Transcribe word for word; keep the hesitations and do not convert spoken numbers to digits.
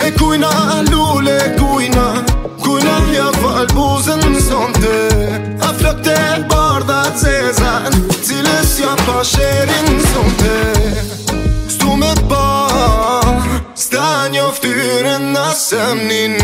kujna, lule kujna, kujna ja fal buzën sonte. A flokte bardha cezan, cilës ja pa sherin sonte. Stu me pa, sta njoftyrën na semnin